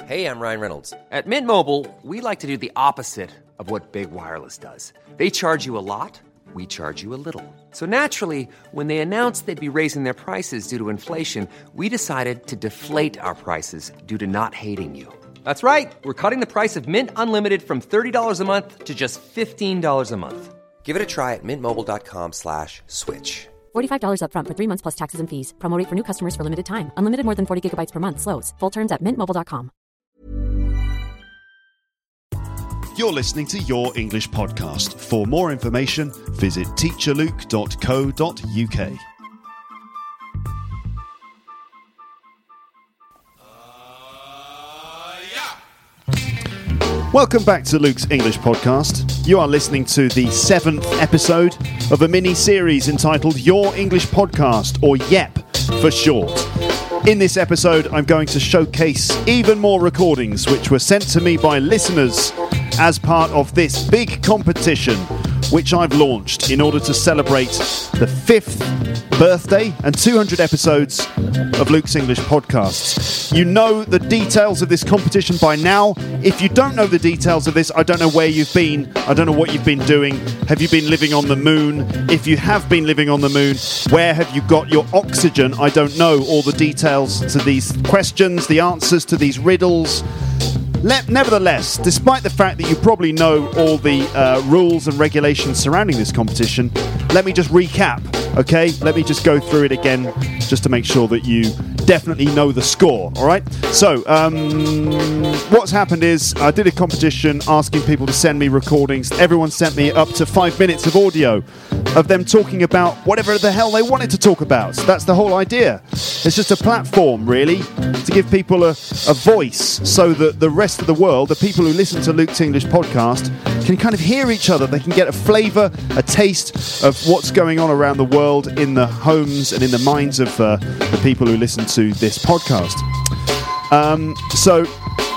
Hey, I'm Ryan Reynolds. At Mint Mobile, we like to do the opposite of what Big Wireless does. They charge you a lot, we charge you a little. So naturally, when they announced they'd be raising their prices due to inflation, we decided to deflate our prices due to not hating you. That's right. We're cutting the price of Mint Unlimited from $30 a month to just $15 a month. Give it a try at mintmobile.com/switch. $45 up front for 3 months plus taxes and fees. Promo rate for new customers for limited time. Unlimited more than 40 gigabytes per month. Slows full terms at mintmobile.com. You're listening to Your English Podcast. For more information, visit teacherluke.co.uk. Welcome back to Luke's English Podcast. You are listening to the 7th episode of a mini-series entitled Your English Podcast, or YEP for short. In this episode, I'm going to showcase even more recordings which were sent to me by listeners as part of this big competition which I've launched in order to celebrate the 5th birthday and 200 episodes of Luke's English Podcasts. You know the details of this competition by now. If you don't know the details of this, I don't know where you've been. I don't know what you've been doing. Have you been living on the moon? If you have been living on the moon, where have you got your oxygen? I don't know all the details to these questions, the answers to these riddles. Nevertheless, despite the fact that you probably know all the rules and regulations surrounding this competition, let me just recap, okay? Let me just go through it again just to make sure that you definitely know the score, all right? So, what's happened is I did a competition asking people to send me recordings. Everyone sent me up to 5 minutes of audio of them talking about whatever the hell they wanted to talk about. So that's the whole idea. It's just a platform, really, to give people a voice so that the rest of the world, the people who listen to Luke's English Podcast, can kind of hear each other. They can get a flavour, a taste of what's going on around the world in the homes and in the minds of the people who listen to this podcast. So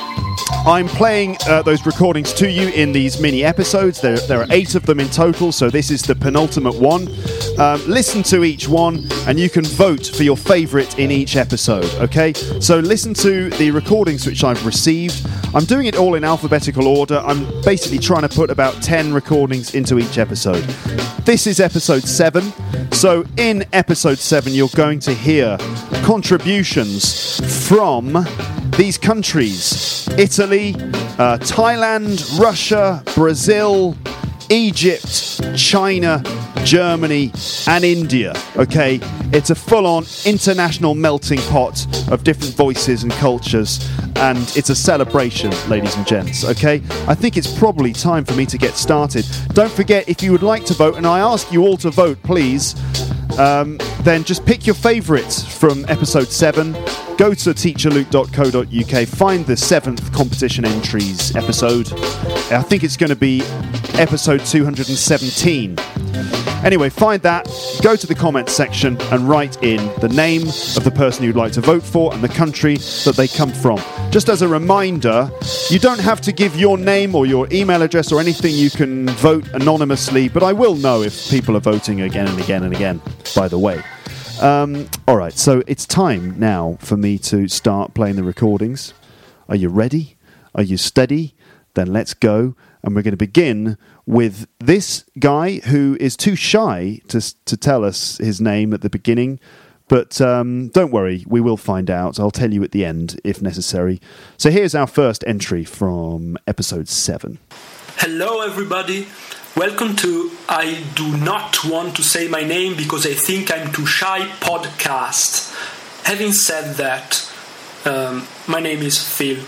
I'm playing those recordings to you in these mini episodes. There are 8 of them in total, so this is the penultimate one. Listen to each one, and you can vote for your favourite in each episode, okay? So listen to the recordings which I've received. I'm doing it all in alphabetical order. I'm basically trying to put about 10 recordings into each episode. This is episode 7. So in episode 7, you're going to hear contributions from these countries: Italy, Thailand, Russia, Brazil, Egypt, China, Germany, and India. Okay, it's a full-on international melting pot of different voices and cultures, and it's a celebration, ladies and gents. Okay, I think it's probably time for me to get started. Don't forget, if you would like to vote, and I ask you all to vote, please, then just pick your favourites from episode 7. Go to teacherluke.co.uk, find the 7th competition entries episode. I think it's going to be episode 217. Anyway, find that, go to the comments section and write in the name of the person you'd like to vote for and the country that they come from. Just as a reminder, you don't have to give your name or your email address or anything. You can vote anonymously, but I will know if people are voting again and again and again, by the way. Alright, so it's time now for me to start playing the recordings. Are you ready? Are you steady? Then let's go. And we're going to begin with this guy who is too shy to tell us his name at the beginning. But don't worry, we will find out. I'll tell you at the end if necessary. So here's our first entry from episode 7. Hello everybody. Welcome to I Do Not Want to Say My Name Because I Think I'm Too Shy podcast. Having said that, my name is Phil.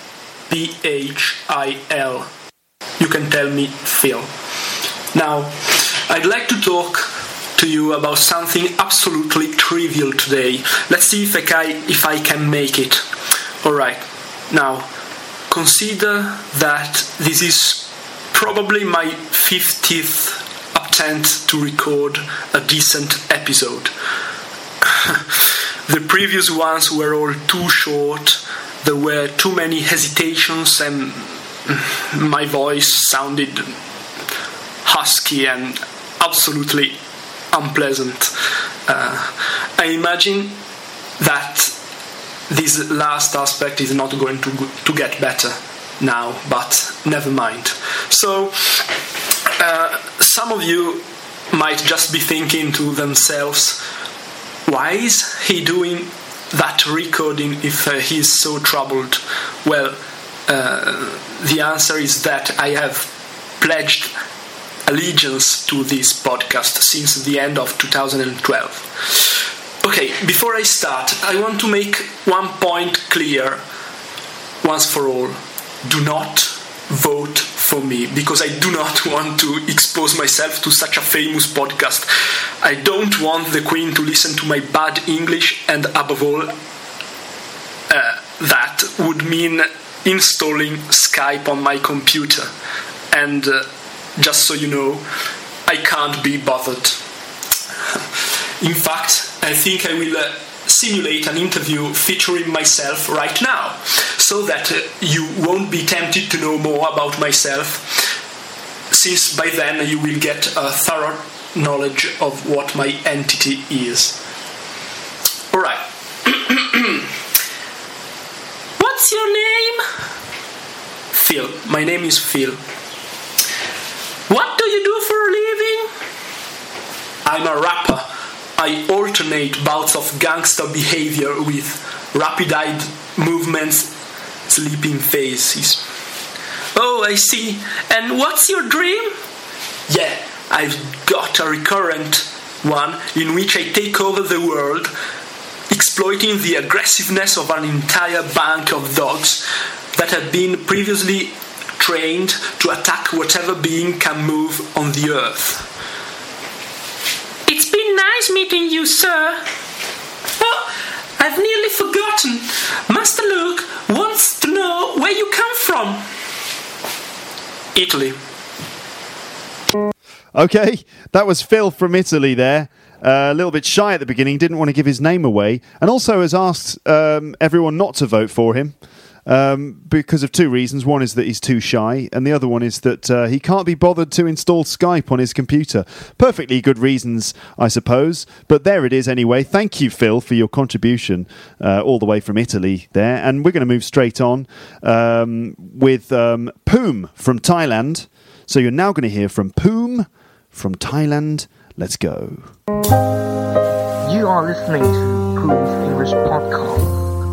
P-H-I-L. You can tell me Phil. Now, I'd like to talk to you about something absolutely trivial today. Let's see if I can make it. Alright, now, consider that this is probably my 50th attempt to record a decent episode. The previous ones were all too short, there were too many hesitations, and my voice sounded husky and absolutely unpleasant. I imagine that this last aspect is not going to get better now, but never mind. So, some of you might just be thinking to themselves, why is he doing that recording if he's so troubled? Well, the answer is that I have pledged allegiance to this podcast since the end of 2012. Okay, before I start, I want to make one point clear once for all. Do not vote for me, because I do not want to expose myself to such a famous podcast. I don't want the Queen to listen to my bad English, and above all, that would mean installing Skype on my computer. And just so you know, I can't be bothered. In fact, I think I will simulate an interview featuring myself right now, so that you won't be tempted to know more about myself, since by then you will get a thorough knowledge of what my entity is. Alright. What's your name? Phil. My name is Phil. What do you do for a living? I'm a rapper. I alternate bouts of gangster behavior with rapid-eyed movements, sleeping faces. Oh, I see. And what's your dream? Yeah, I've got a recurrent one in which I take over the world, exploiting the aggressiveness of an entire bank of dogs that had been previously trained to attack whatever being can move on the earth. It's been nice meeting you, sir. Oh, I've nearly forgotten. Master Luke wants to know where you come from. Italy. Okay, that was Phil from Italy there. A little bit shy at the beginning, didn't want to give his name away, and also has asked everyone not to vote for him because of two reasons. One is that he's too shy, and the other one is that he can't be bothered to install Skype on his computer. Perfectly good reasons, I suppose, but there it is anyway. Thank you, Phil, for your contribution all the way from Italy there, and we're going to move straight on with Poom from Thailand. So you're now going to hear from Poom from Thailand. Let's go. You are listening to Poom's English Podcast.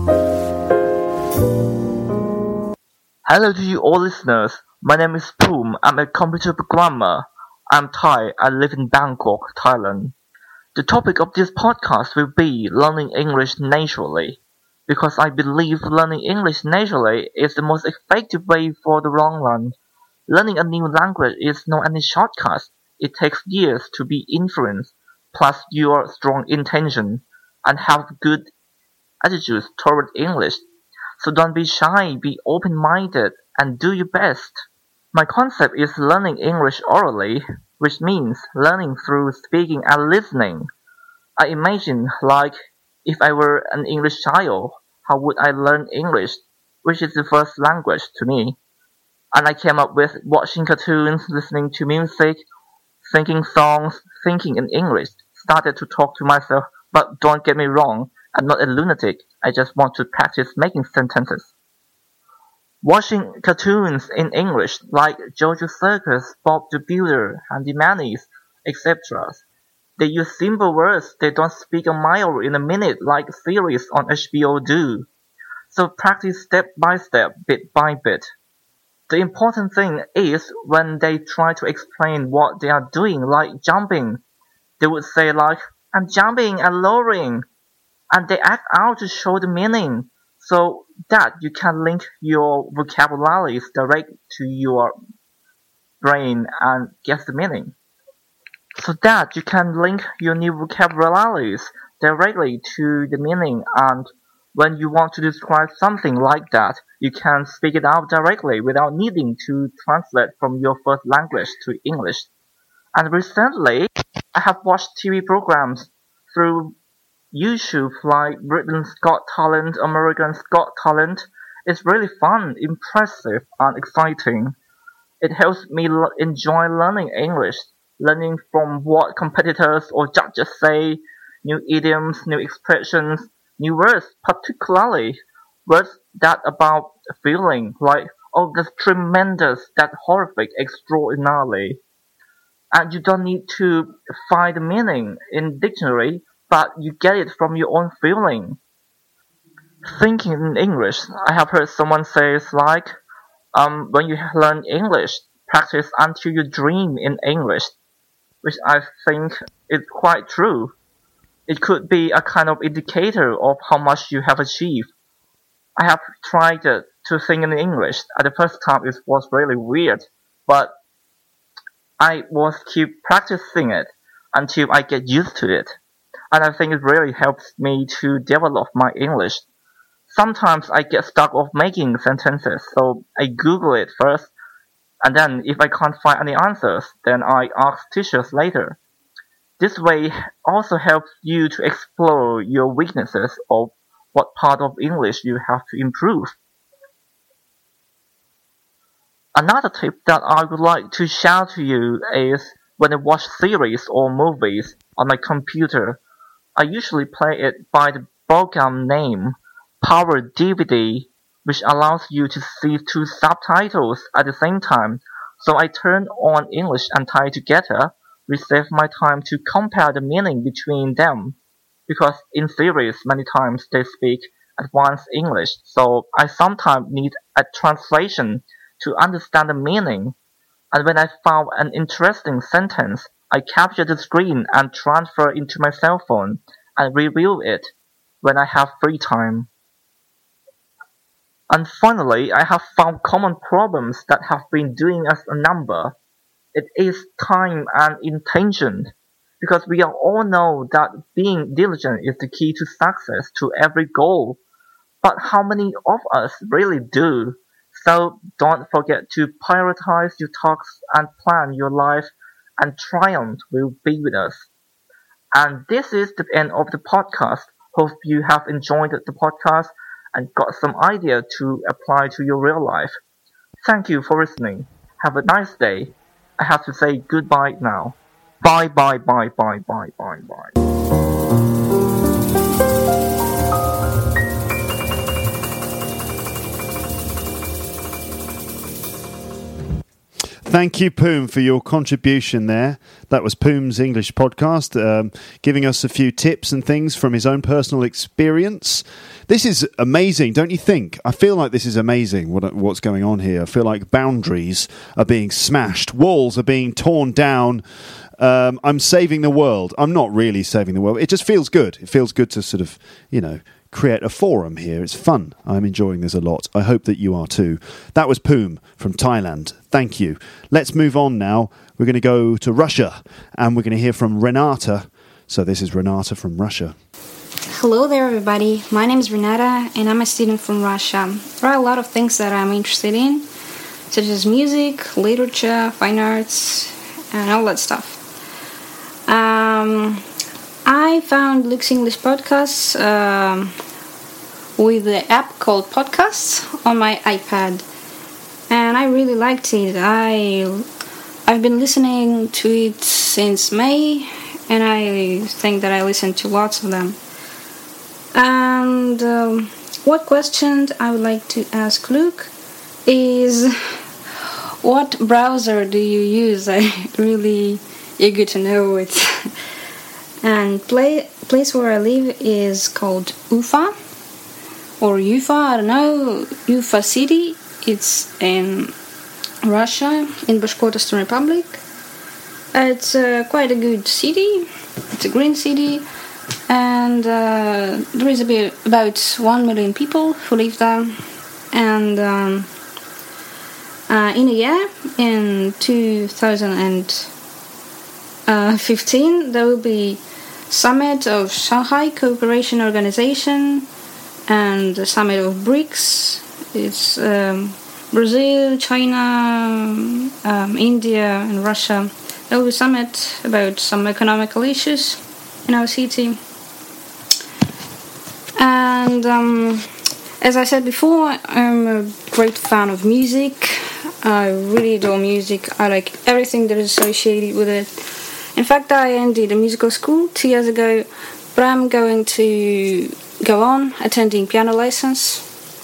Hello to you all listeners. My name is Poom. I'm a computer programmer. I'm Thai. I live in Bangkok, Thailand. The topic of this podcast will be learning English naturally, because I believe learning English naturally is the most effective way for the long run. Learning a new language is not any shortcut. It takes years to be influenced, plus your strong intention, and have good attitudes toward English. So don't be shy, be open-minded, and do your best. My concept is learning English orally, which means learning through speaking and listening. I imagine, like, if I were an English child, how would I learn English, which is the first language to me? And I came up with watching cartoons, listening to music, singing songs, thinking in English, started to talk to myself, but don't get me wrong, I'm not a lunatic, I just want to practice making sentences. Watching cartoons in English, like Jojo Circus, Bob the Builder, and the Mannies, etc. They use simple words, they don't speak a mile in a minute like series on HBO do. So practice step by step, bit by bit. The important thing is when they try to explain what they are doing, like jumping, they would say like, I'm jumping and lowering, and they act out to show the meaning, so that you can link your vocabularies direct to your brain and get the meaning. So that you can link your new vocabularies directly to the meaning, and when you want to describe something like that, you can speak it out directly without needing to translate from your first language to English. And recently, I have watched TV programs through YouTube like Britain's Got Talent, American's Got Talent. It's really fun, impressive, and exciting. It helps me enjoy learning English, learning from what competitors or judges say, new idioms, new expressions, new words, particularly words that about feeling, like, oh, that's tremendous, that's horrific, extraordinarily. And you don't need to find the meaning in dictionary, but you get it from your own feeling. Thinking in English, I have heard someone say it's like, when you learn English, practice until you dream in English, which I think is quite true. It could be a kind of indicator of how much you have achieved. I have tried to sing in English. At the first time it was really weird, but I was keep practicing it until I get used to it. And I think it really helps me to develop my English. Sometimes I get stuck of making sentences, so I Google it first, and then if I can't find any answers, then I ask teachers later. This way also helps you to explore your weaknesses or what part of English you have to improve. Another tip that I would like to share to you is when I watch series or movies on my computer, I usually play it by the program name Power DVD, which allows you to see two subtitles at the same time. So I turn on English and Thai together, which saves my time to compare the meaning between them. Because in series, many times they speak advanced English, so I sometimes need a translation to understand the meaning. And when I found an interesting sentence, I capture the screen and transfer it into my cell phone and review it when I have free time. And finally, I have found common problems that have been doing us a number. It is time and intention. Because we all know that being diligent is the key to success to every goal. But how many of us really do? So don't forget to prioritize your tasks and plan your life, and triumph will be with us. And this is the end of the podcast. Hope you have enjoyed the podcast and got some idea to apply to your real life. Thank you for listening. Have a nice day. I have to say goodbye now. Bye bye bye bye bye bye bye. Thank you, Poom, for your contribution there. That was Poom's English podcast, giving us a few tips and things from his own personal experience. This is amazing, don't you think? I feel like this is amazing, what's going on here. I feel like boundaries are being smashed, walls are being torn down. I'm saving the world. I'm not really saving the world. It just feels good. It feels good to sort of, create a forum here. It's fun. I'm enjoying this a lot. I hope that you are too. That was Poom from Thailand. Thank you. Let's move on now. We're going to go to Russia and we're going to hear from Renata. So this is Renata from Russia. Hello there, everybody. My name is Renata and I'm a student from Russia. There are a lot of things that I'm interested in, such as music, literature, fine arts, and all that stuff. I found Luke's English Podcasts with the app called Podcasts on my iPad, and I really liked it. I've been listening to it since May, and I think that I listened to lots of them. And what question I would like to ask Luke is, what browser do you use? I'm really eager to know it. And place where I live is called Ufa, or Ufa, I don't know, Ufa city. It's in Russia, in Bashkortostan Republic. It's quite a good city. It's a green city, and there is about 1 million people who live there. And in a year, in 2015, there will be Summit of Shanghai Cooperation Organization and the Summit of BRICS. It's Brazil, China, India, and Russia. There will be a summit about some economical issues in our city. And as I said before, I'm a great fan of music. I really adore music. I like everything that is associated with it. In fact, I ended a musical school 2 years ago, but I'm going to go on attending piano lessons.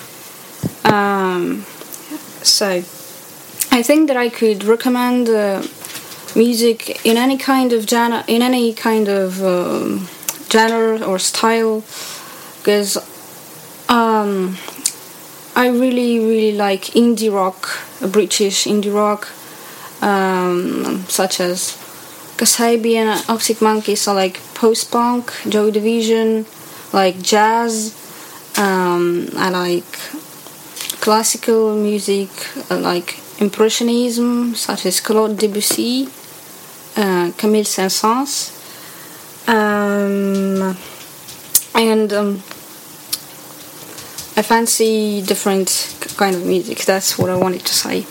So I think that I could recommend music in any kind of genre, genre or style, because I really like indie rock, British indie rock, such as Kasabian, Arctic Monkeys, or like post-punk, Joy Division, like jazz. I like classical music, like Impressionism, such as Claude Debussy, Camille Saint-Saëns, and I fancy different kind of music. That's what I wanted to say.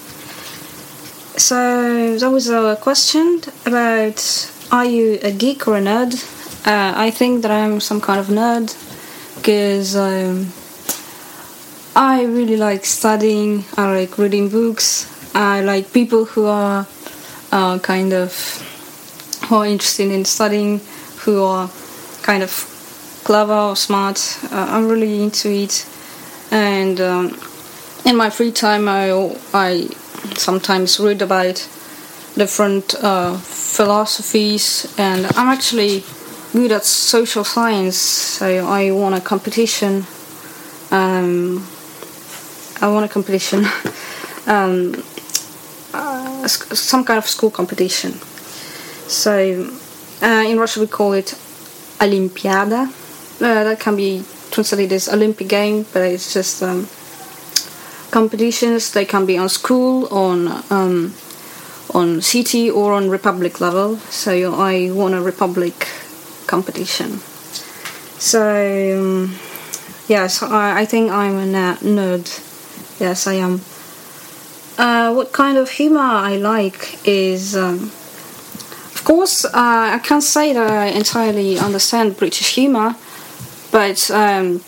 So that was a question about, are you a geek or a nerd? I think that I'm some kind of nerd, because I really like studying, I like reading books, I like people who are interested in studying, who are kind of clever or smart. I'm really into it, and in my free time I sometimes read about different philosophies, and I'm actually good at social science, so I won a competition. Some kind of school competition. So in Russia we call it Olimpiada. That can be translated as Olympic game, but it's just competitions. They can be on school, on city, or on republic level. So I won a republic competition. So yes, I think I'm a nerd. Yes, I am. What kind of humor I like is, of course, I can't say that I entirely understand British humor, but I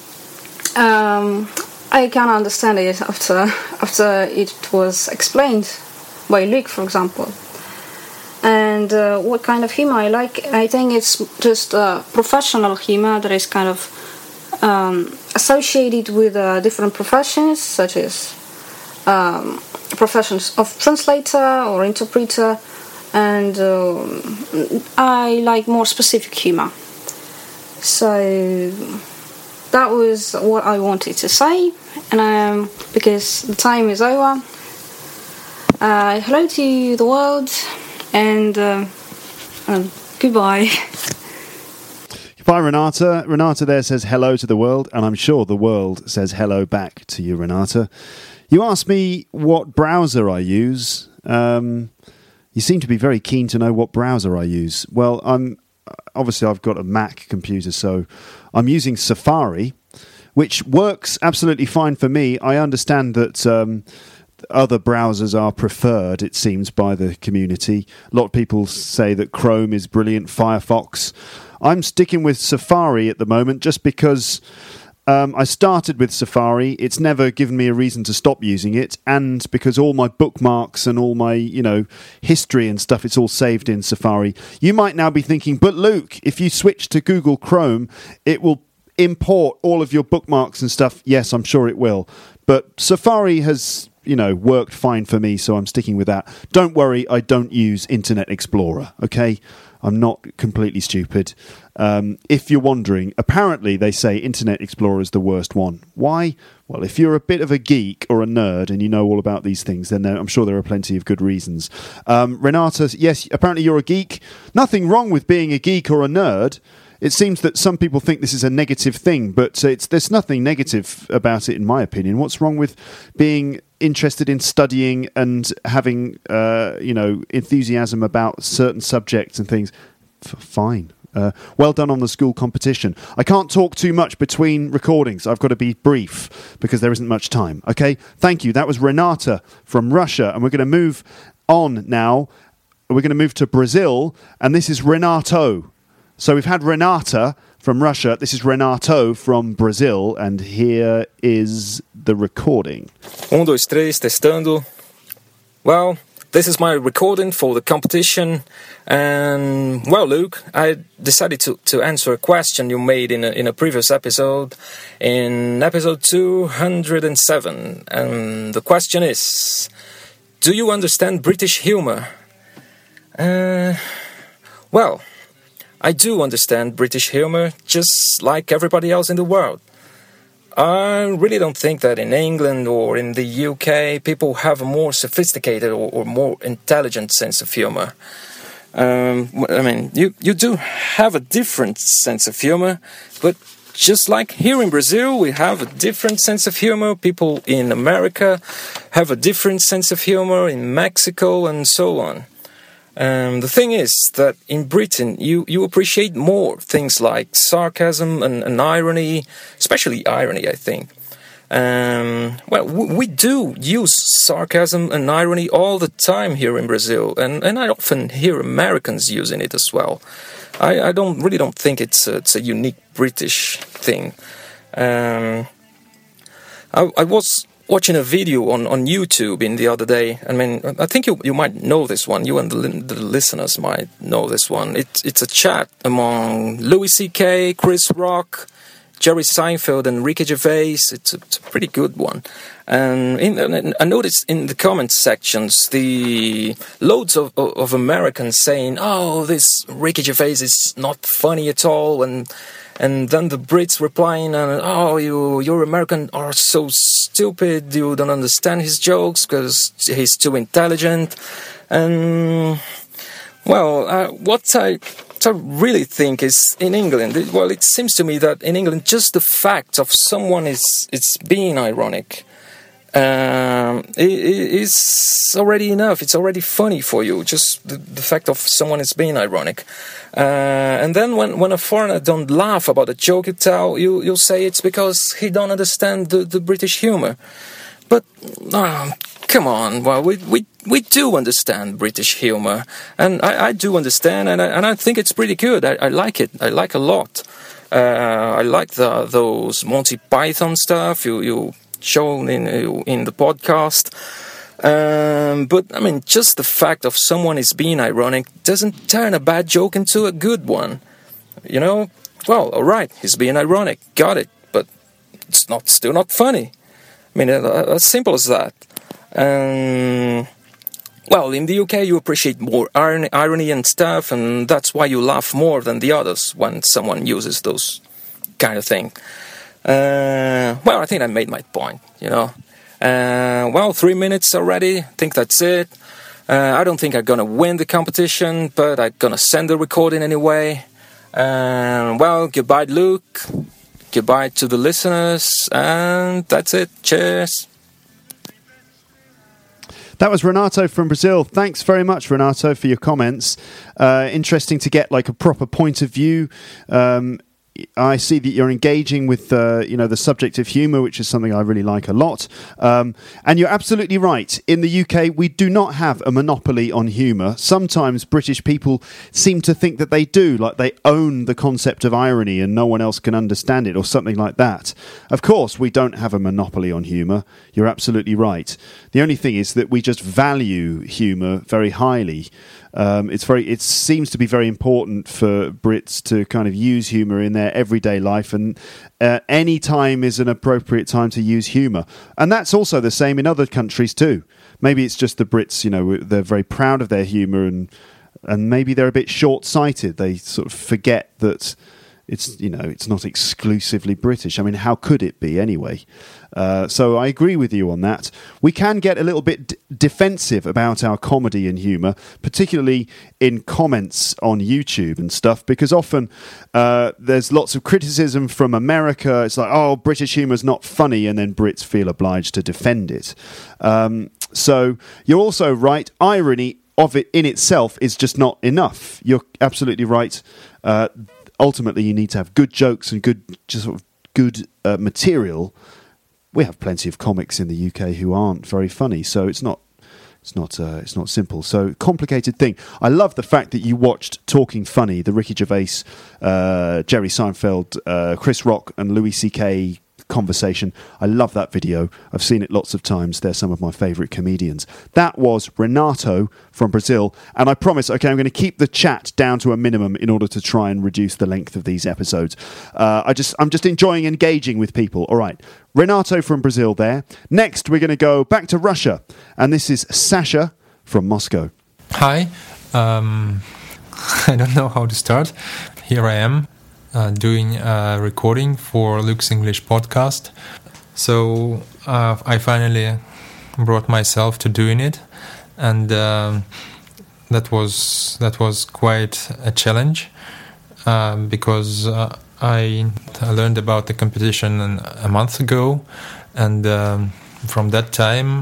can understand it after it was explained by Luke, for example. And what kind of humor I like, I think it's just professional humor that is kind of associated with different professions, such as professions of translator or interpreter, and I like more specific humor. So that was what I wanted to say, and because the time is over, hello to the world, and goodbye. Goodbye, Renata. Renata there says hello to the world, and I'm sure the world says hello back to you, Renata. You asked me what browser I use. You seem to be very keen to know what browser I use. Well, I've got a Mac computer, so I'm using Safari, which works absolutely fine for me. I understand that other browsers are preferred, it seems, by the community. A lot of people say that Chrome is brilliant, Firefox. I'm sticking with Safari at the moment just because I started with Safari. It's never given me a reason to stop using it, and because all my bookmarks and all my, history and stuff, it's all saved in Safari. You might now be thinking, but Luke, if you switch to Google Chrome, it will import all of your bookmarks and stuff. Yes, I'm sure it will. But Safari has, worked fine for me, so I'm sticking with that. Don't worry, I don't use Internet Explorer, okay? I'm not completely stupid. If you're wondering, apparently they say Internet Explorer is the worst one. Why? Well, if you're a bit of a geek or a nerd and you know all about these things, then I'm sure there are plenty of good reasons. Renata, yes, apparently you're a geek. Nothing wrong with being a geek or a nerd. It seems that some people think this is a negative thing, but there's nothing negative about it, in my opinion. What's wrong with being interested in studying and having, enthusiasm about certain subjects and things? Fine. Well done on the school competition. I can't talk too much between recordings. I've got to be brief because there isn't much time. Okay, thank you. That was Renata from Russia, and we're going to move on now. We're going to move to Brazil, and this is Renato. So we've had Renata from Russia. This is Renato from Brazil, and here is the recording. 1, 2, 3, testando. Well, this is my recording for the competition. And, well, Luke, I decided to answer a question you made in a previous episode, in episode 207. And the question is, do you understand British humour? Well, I do understand British humour, just like everybody else in the world. I really don't think that in England or in the UK people have a more sophisticated or more intelligent sense of humour. I mean, you do have a different sense of humour, but just like here in Brazil, we have a different sense of humour. People in America have a different sense of humour, in Mexico, and so on. The thing is that in Britain, you appreciate more things like sarcasm and irony, especially irony, I think. Well, we do use sarcasm and irony all the time here in Brazil, and I often hear Americans using it as well. I really don't think it's a unique British thing. I was watching a video on YouTube the other day. I mean, I think you might know this one. You and the listeners might know this one. It's a chat among Louis C.K., Chris Rock, Jerry Seinfeld, and Ricky Gervais. It's a pretty good one. And I noticed in the comment sections the loads of Americans saying, "Oh, this Ricky Gervais is not funny at all," and then the Brits replying, "Oh, you American are so stupid, you don't understand his jokes because he's too intelligent." And, well, what I really think is in England, well, it seems to me that in England, just the fact of someone is being ironic is already enough. It's already funny for you, just the fact of someone is being ironic. And then when a foreigner don't laugh about a joke you tell, you'll say it's because he don't understand the British humour. But come on, well, we do understand British humour, and I do understand, and I think it's pretty good. I like it. I like a lot. I like those Monty Python stuff you shown in the podcast. But I mean, just the fact of someone is being ironic doesn't turn a bad joke into a good one. You know, well, all right, he's being ironic, got it, but it's still not funny. I mean, as simple as that. Well, in the UK, you appreciate more irony and stuff, and that's why you laugh more than the others when someone uses those kind of thing. Well, I think I made my point, you know. Well, 3 minutes already. I think that's it. I don't think I'm going to win the competition, but I'm going to send the recording anyway. Well, goodbye, Luke. Goodbye to the listeners. And that's it. Cheers. That was Renato from Brazil. Thanks very much, Renato, for your comments. Interesting to get like a proper point of view. I see that you're engaging with the subject of humour, which is something I really like a lot. And you're absolutely right. In the UK, we do not have a monopoly on humour. Sometimes British people seem to think that they do, like they own the concept of irony and no one else can understand it or something like that. Of course, we don't have a monopoly on humour. You're absolutely right. The only thing is that we just value humour very highly. It seems to be very important for Brits to kind of use humour in their everyday life, and any time is an appropriate time to use humour. And that's also the same in other countries too. Maybe it's just the Brits, they're very proud of their humour, and maybe they're a bit short-sighted. They sort of forget that it's not exclusively British. I mean, how could it be anyway? So I agree with you on that. We can get a little bit defensive about our comedy and humour, particularly in comments on YouTube and stuff, because often there's lots of criticism from America. It's like, oh, British humour is not funny, and then Brits feel obliged to defend it. So you're also right. Irony of it in itself is just not enough. You're absolutely right. Ultimately, you need to have good jokes and good material. We have plenty of comics in the UK who aren't very funny, so it's not simple. So complicated thing. I love the fact that you watched Talking Funny, the Ricky Gervais, Jerry Seinfeld, Chris Rock, and Louis C.K. conversation. I love that video. I've seen it lots of times. They're some of my favourite comedians. That was Renato from Brazil. And I promise, okay, I'm going to keep the chat down to a minimum in order to try and reduce the length of these episodes. I'm just enjoying engaging with people. All right. Renato from Brazil there. Next, we're going to go back to Russia. And this is Sasha from Moscow. Hi. I don't know how to start. Here I am doing a recording for Luke's English podcast. So I finally brought myself to doing it, and that was quite a challenge because I learned about the competition a month ago, and from that time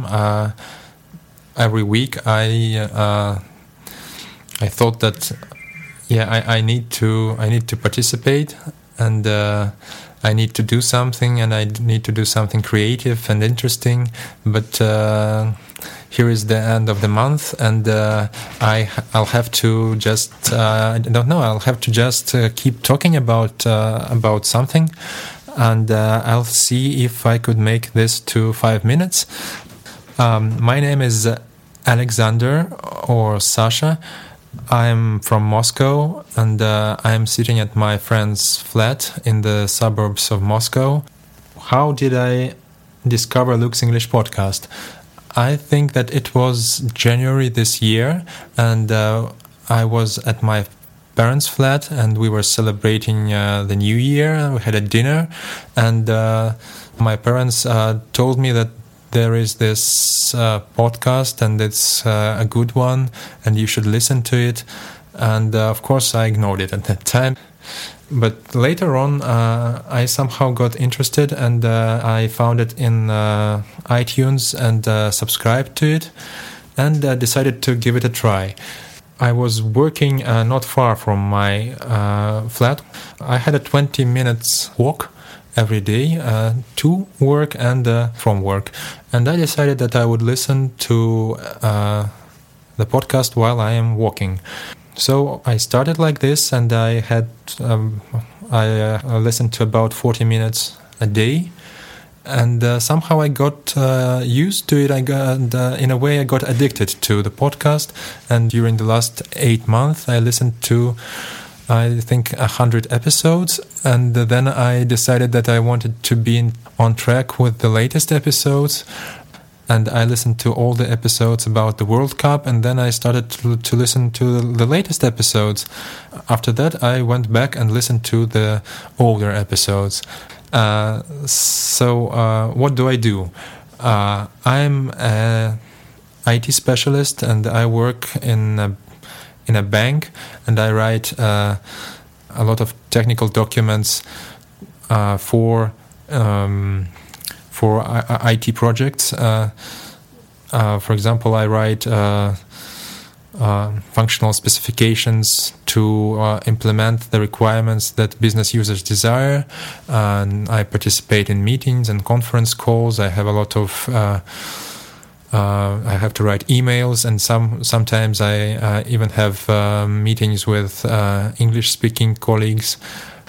every week I thought that I need to participate, and I need to do something, and I need to do something creative and interesting. But here is the end of the month, and I'll have to just I don't know. I'll have to just keep talking about something, and I'll see if I could make this to 5 minutes. My name is Alexander, or Sasha. I'm from Moscow, and I'm sitting at my friend's flat in the suburbs of Moscow. How did I discover Luke's English podcast? I think that it was January this year, and I was at my parents' flat, and we were celebrating the New Year. We had a dinner, and my parents told me that there is this podcast, and it's a good one, and you should listen to it. And of course I ignored it at that time. But later on I somehow got interested, and I found it in iTunes and subscribed to it, and decided to give it a try. I was working not far from my flat. I had a 20 minutes walk every day to work and from work, and I decided that I would listen to the podcast while I am walking. So I started like this, and I had I listened to about 40 minutes a day, and somehow I got used to it. In a way I got addicted to the podcast, and during the last 8 months I listened to, I think, 100 episodes, and then I decided that I wanted to be on track with the latest episodes, and I listened to all the episodes about the World Cup, and then I started to listen to the latest episodes. After that I went back and listened to the older episodes. So what do I do? I'm an IT specialist, and I work in a bank, and I write a lot of technical documents for IT projects. For example, I write functional specifications to implement the requirements that business users desire. And I participate in meetings and conference calls. I have a lot of I have to write emails, and sometimes I even have meetings with English-speaking colleagues.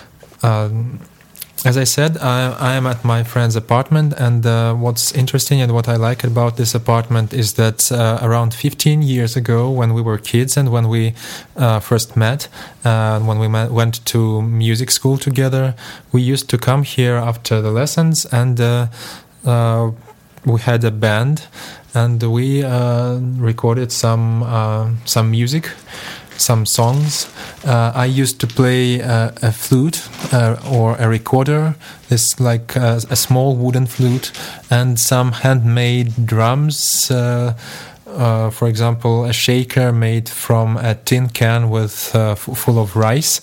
As I said, I am at my friend's apartment, and what's interesting and what I like about this apartment is that around 15 years ago, when we were kids and when we first met, when we went to music school together, we used to come here after the lessons, and we had a band, and we recorded some music, some songs. I used to play a flute or a recorder, this like a small wooden flute, and some handmade drums. For example, a shaker made from a tin can with full of rice,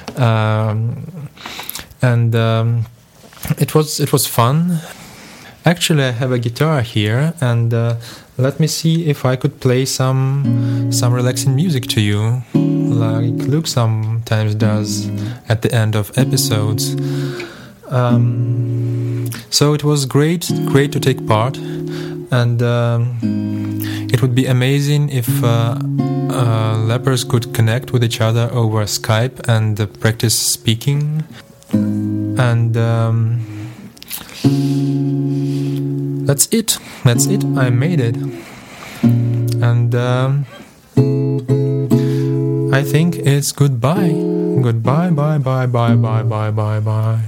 and it was fun. Actually, I have a guitar here, and let me see if I could play some relaxing music to you, like Luke sometimes does at the end of episodes. So it was great to take part, and it would be amazing if lepers could connect with each other over Skype and practice speaking. And That's it. I made it. And I think it's goodbye. Goodbye, bye, bye, bye, bye, bye, bye, bye.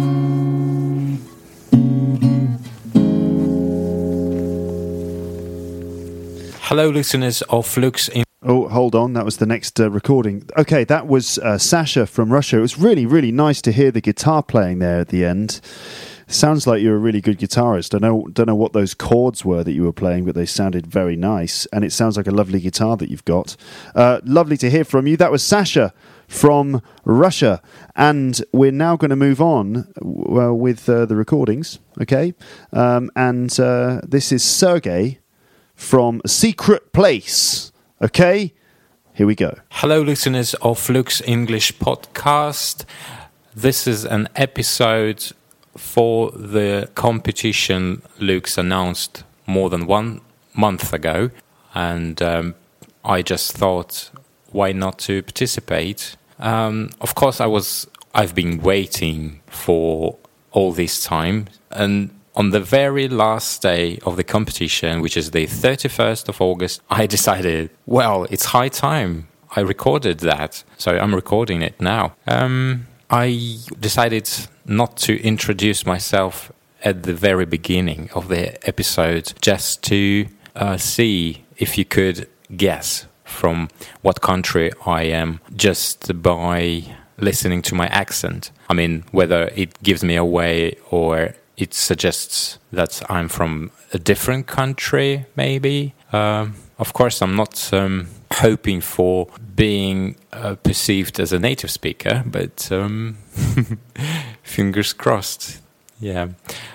Hello, listeners of Lux. Oh, hold on. That was the next recording. Okay, that was Sasha from Russia. It was really, really nice to hear the guitar playing there at the end. Sounds like you're a really good guitarist. I don't know what those chords were that you were playing, but they sounded very nice. And it sounds like a lovely guitar that you've got. Lovely to hear from you. That was Sasha from Russia. And we're now going to move on with the recordings. Okay? And this is Sergey from A Secret Place. Okay? Here we go. Hello, listeners of Lux English Podcast. This is an episode for the competition Lux announced more than 1 month ago, and I just thought, why not to participate? Of course, I've been waiting for all this time, and on the very last day of the competition, which is the 31st of August, I decided, well, it's high time. I recorded that, so I'm recording it now. I decided not to introduce myself at the very beginning of the episode, just to see if you could guess from what country I am just by listening to my accent. I mean, whether it gives me away or it suggests that I'm from a different country, maybe. Of course, I'm not hoping for being perceived as a native speaker, but fingers crossed. Yeah.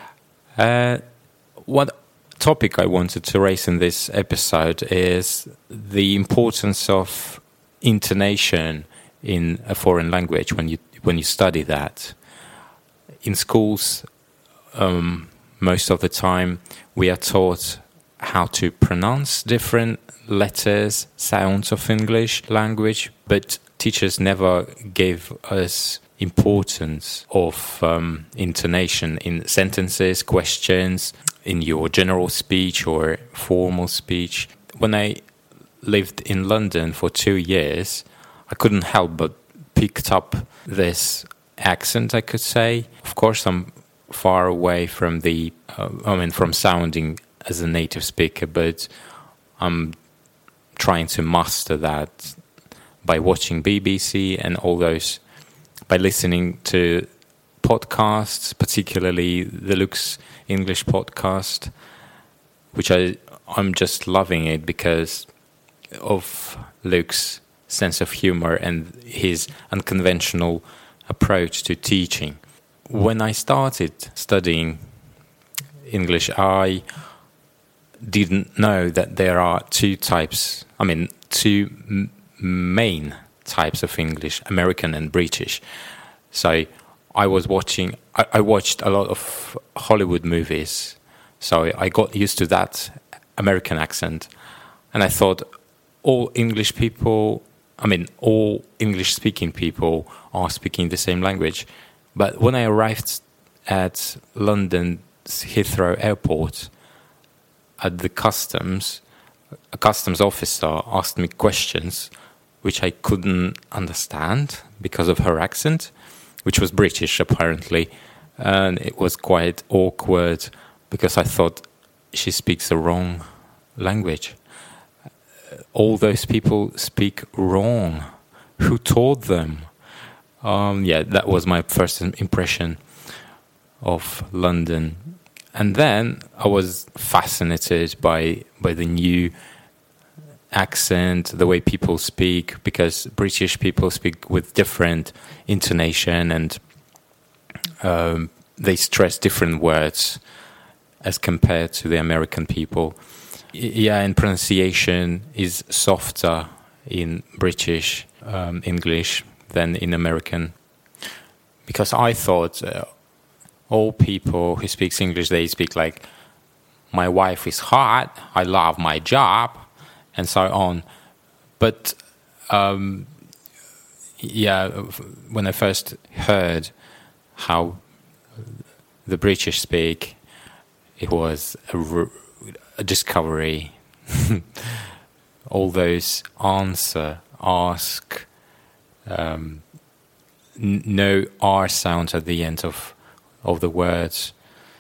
What topic I wanted to raise in this episode is the importance of intonation in a foreign language when you study that. In schools, most of the time we are taught how to pronounce different letters, sounds of English language, but teachers never gave us importance of intonation in sentences, questions, in your general speech or formal speech. When I lived in London for 2 years, I couldn't help but picked up this accent, I could say. Of course, I'm far away from from sounding as a native speaker, but I'm trying to master that by watching BBC and all those, by listening to podcasts, particularly the Lux English podcast, which I'm just loving it because of Luke's sense of humor and his unconventional approach to teaching. When I started studying English, I didn't know that there are two main types of English, American and British. So I watched a lot of Hollywood movies, so I got used to that American accent, and I thought all English-speaking people are speaking the same language. But when I arrived at London's Heathrow Airport, at the customs, a customs officer asked me questions which I couldn't understand because of her accent, which was British apparently, and it was quite awkward because I thought she speaks the wrong language. All those people speak wrong. Who taught them? That was my first impression of London. And then I was fascinated by the new accent, the way people speak, because British people speak with different intonation and they stress different words as compared to the American people. And pronunciation is softer in British English than in American. Because I thought all people who speak English, they speak like, my wife is hot, I love my job, and so on. But when I first heard how the British speak, it was a discovery. All those answer, ask, no R sound at the end of the words.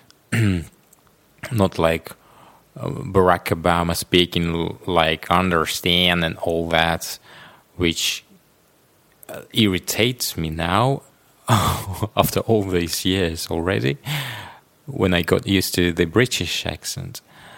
Not like Barack Obama speaking like understand and all that, which irritates me now after all these years already, when I got used to the British accent.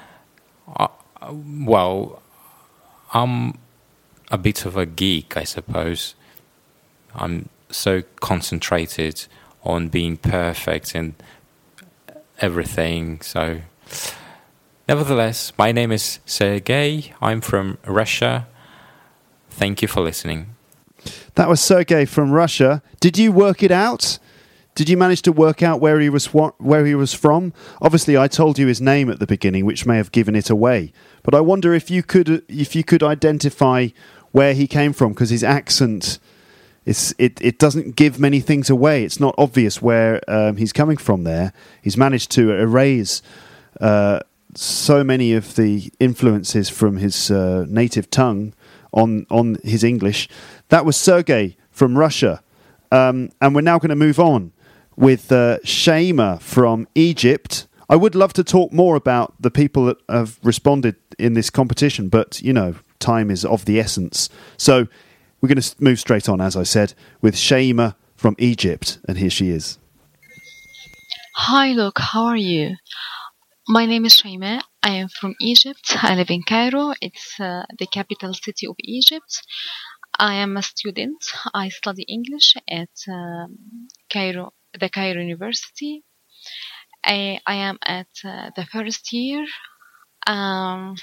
Well, I'm a bit of a geek, I suppose. I'm so concentrated on being perfect in everything. So, nevertheless, my name is Sergey. I'm from Russia. Thank you for listening. That was Sergey from Russia. Did you work it out? Did you manage to work out where he was from? Obviously, I told you his name at the beginning, which may have given it away. But I wonder if you could identify where he came from, because his accent, it doesn't give many things away. It's not obvious where he's coming from there. He's managed to erase so many of the influences from his native tongue on his English. That was Sergey from Russia. And we're now going to move on with Shaima from Egypt. I would love to talk more about the people that have responded in this competition, but, time is of the essence. So we're going to move straight on, as I said, with Shaima from Egypt. And here she is. Hi, Luke. How are you? My name is Shaima. I am from Egypt. I live in Cairo. It's the capital city of Egypt. I am a student. I study English at the Cairo University. I am at the first year. I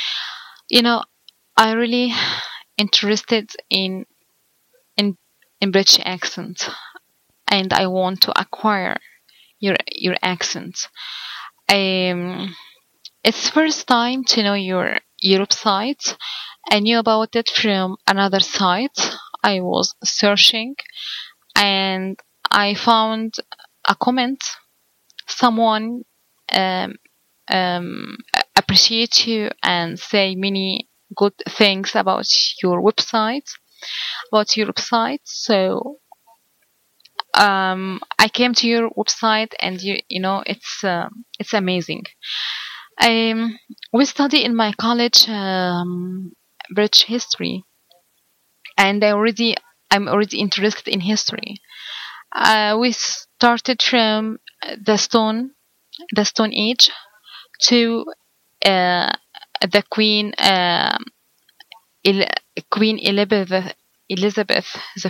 really interested in British accent, and I want to acquire your accent. It's first time to know your website. I knew about it from another site. I was searching and I found a comment. Someone appreciate you and say many good things about your website. So I came to your website, and it's amazing. We study in my college British history, and I'm already interested in history. We started from the Stone Age to the Queen Elizabeth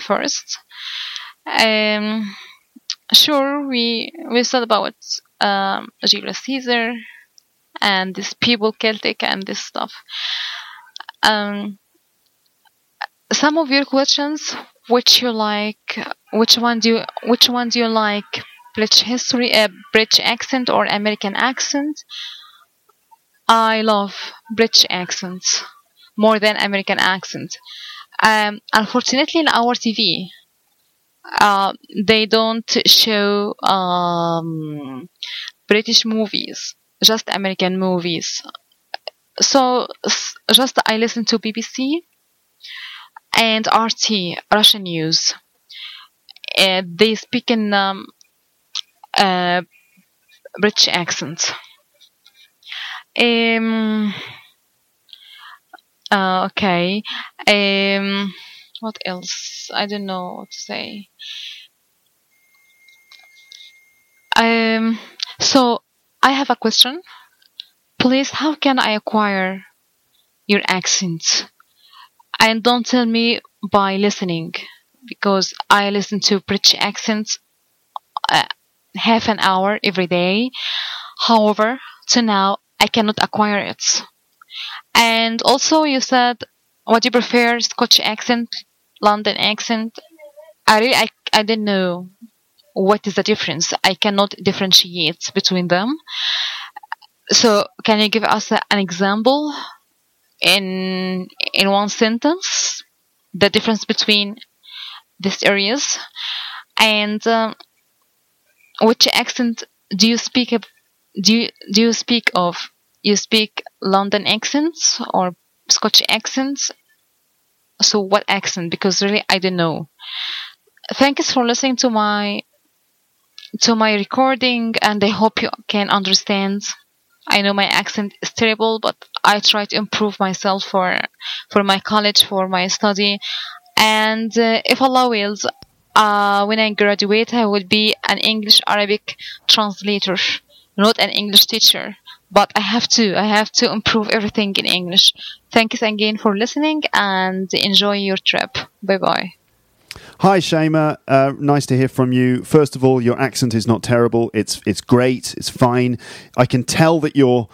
I. Sure, we studied about Julius Caesar and these people, Celtic, and this stuff. Some of your questions, which one do you like? British history, British accent, or American accent? I love British accents more than American accent. Unfortunately, in our TV, they don't show British movies, just American movies. So just I listen to BBC and RT, Russian news. They speak in British accent. Okay. What else? I don't know what to say. So I have a question. Please, how can I acquire your accent? And don't tell me by listening, because I listen to British accents half an hour every day. However, to now, I cannot acquire it. And also, you said, what do you prefer, Scotch accent, London accent? I didn't know what is the difference. I cannot differentiate between them. So, can you give us an example in one sentence, the difference between these areas? And which accent do you speak London accents or Scottish accents? So what accent? Because really I don't know. Thanks for listening to my recording, and I hope you can understand. I know my accent is terrible, but I try to improve myself for my college, for my study, and if Allah wills, when I graduate, I will be an English-Arabic translator, not an English teacher. But I have to improve everything in English. Thanks again for listening, and enjoy your trip. Bye bye. Hi, Shema. Nice to hear from you. First of all, your accent is not terrible. It's great. It's fine. I can tell that you're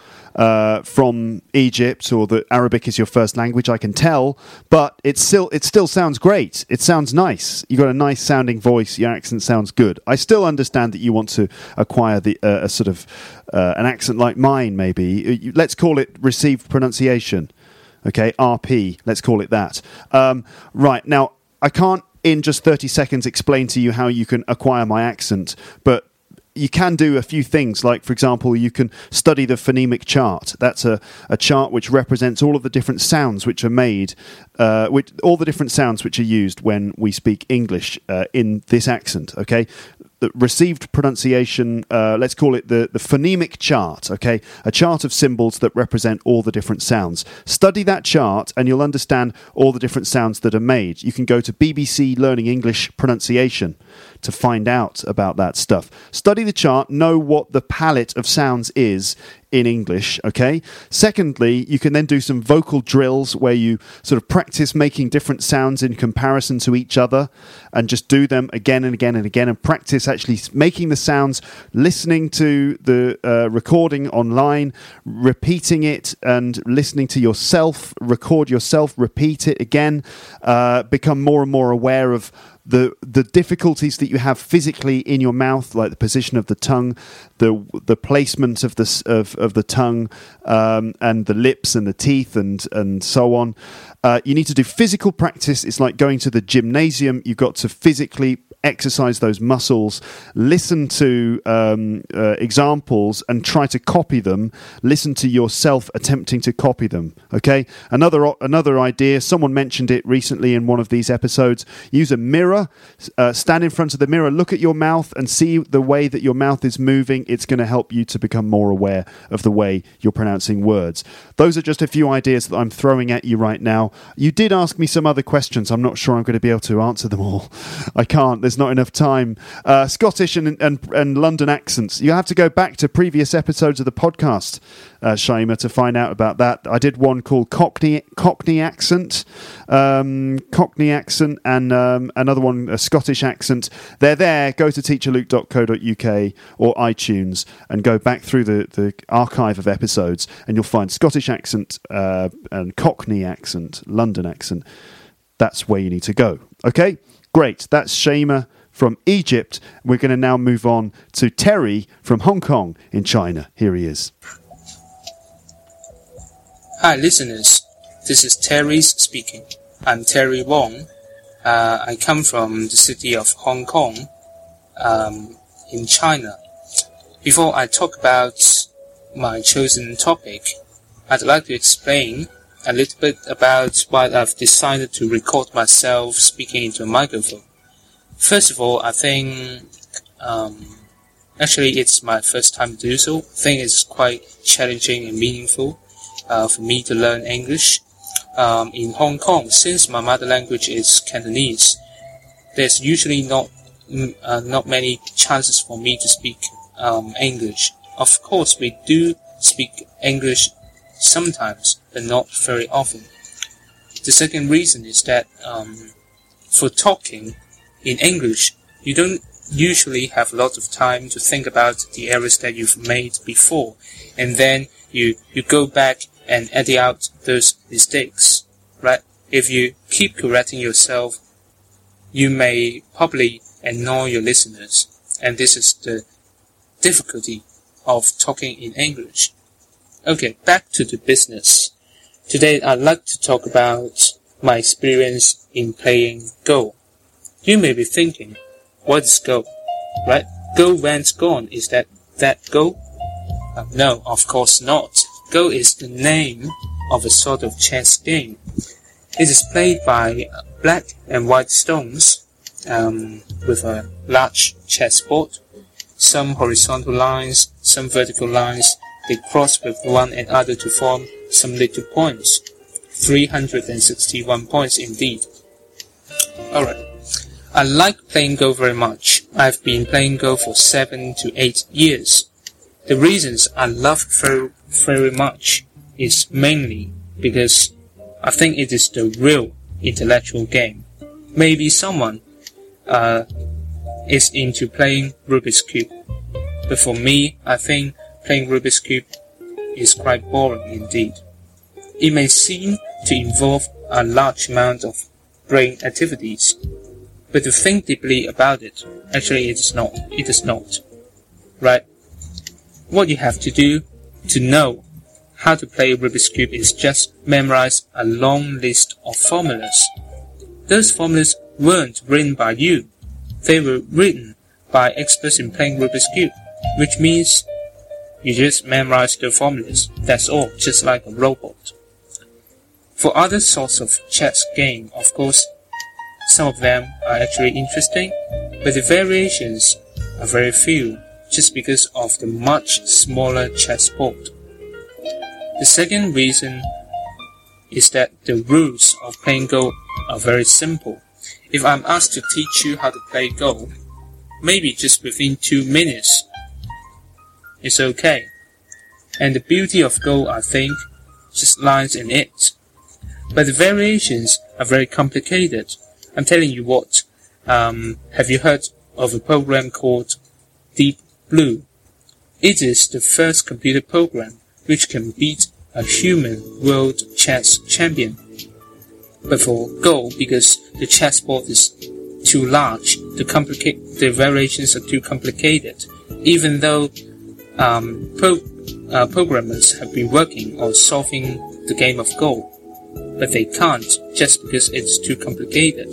from Egypt, or that Arabic is your first language. I can tell, but it still sounds great. It sounds nice. You got a nice sounding voice. Your accent sounds good. I still understand that you want to acquire a sort of an accent like mine. Maybe let's call it received pronunciation. Okay, RP. Let's call it that. Right now, I can't in just 30 seconds explain to you how you can acquire my accent, but you can do a few things. Like, for example, you can study the phonemic chart. That's a chart which represents all of the different sounds which are made, all the different sounds which are used when we speak English in this accent, okay? The received pronunciation, let's call it the phonemic chart, okay? A chart of symbols that represent all the different sounds. Study that chart and you'll understand all the different sounds that are made. You can go to BBC Learning English Pronunciation to find out about that stuff. Study the chart, know what the palette of sounds is in English, okay? Secondly, you can then do some vocal drills where you sort of practice making different sounds in comparison to each other, and just do them again and again and again, and practice actually making the sounds, listening to the recording online, repeating it and listening to yourself, record yourself, repeat it again, become more and more aware of the difficulties that you have physically in your mouth, like the position of the tongue, the placement of the tongue, and the lips and the teeth and so on. You need to do physical practice. It's like going to the gymnasium. You've got to physically exercise those muscles, listen to examples and try to copy them. Listen to yourself attempting to copy them. Okay. Another idea, someone mentioned it recently in one of these episodes. Use a mirror, stand in front of the mirror, look at your mouth and see the way that your mouth is moving. It's going to help you to become more aware of the way you're pronouncing words. Those are just a few ideas that I'm throwing at you right now. You did ask me some other questions. I'm not sure I'm going to be able to answer them all. I can't. There's not enough time. Scottish and London accents. You have to go back to previous episodes of the podcast, Shaima, to find out about that. I did one called Cockney accent, and another one, a Scottish accent. They're there. Go to teacherluke.co.uk or iTunes and go back through the archive of episodes, and you'll find Scottish accent and Cockney accent, London accent. That's where you need to go. Okay? Great. That's Shaima from Egypt. We're going to now move on to Terry from Hong Kong in China. Here he is. Hi, listeners. This is Terry speaking. I'm Terry Wong. I come from the city of Hong Kong in China. Before I talk about my chosen topic, I'd like to explain a little bit about why I've decided to record myself speaking into a microphone. First of all, I think actually it's my first time to do so. I think it's quite challenging and meaningful for me to learn English. In Hong Kong, since my mother language is Cantonese, there's usually not many chances for me to speak English. Of course, we do speak English sometimes, but not very often. The second reason is that for talking in English, you don't usually have a lot of time to think about the errors that you've made before, and then you go back and edit out those mistakes, right? If you keep correcting yourself, you may probably annoy your listeners, and this is the difficulty of talking in English. Okay, back to the business. Today I'd like to talk about my experience in playing Go. You may be thinking, what is Go? Right? Go went gone is that that Go? No, of course not. Go is the name of a sort of chess game. It is played by black and white stones with a large chessboard. Some horizontal lines, some vertical lines. They cross with one another to form some little points. 361 points indeed. Alright. I like playing Go very much. I've been playing Go for 7 to 8 years. The reasons I love very, very much is mainly because I think it is the real intellectual game. Maybe someone is into playing Rubik's Cube. But for me, I think playing Rubik's Cube is quite boring indeed. It may seem to involve a large amount of brain activities, but to think deeply about it, actually it is not. It is not. Right? What you have to do to know how to play Rubik's Cube is just memorize a long list of formulas. Those formulas weren't written by you. They were written by experts in playing Rubik's Cube, which means you just memorize the formulas. That's all, just like a robot. For other sorts of chess game, of course, some of them are actually interesting, but the variations are very few, just because of the much smaller chessboard. The second reason is that the rules of playing Go are very simple. If I'm asked to teach you how to play Go, maybe just within 2 minutes, it's okay. And the beauty of Go, I think, just lies in it. But the variations are very complicated. I'm telling you what, have you heard of a program called Deep Blue? It is the first computer program which can beat a human world chess champion. But for Go, because the chessboard is too large, the variations are too complicated. Even though programmers have been working on solving the game of Go, but they can't just because it's too complicated.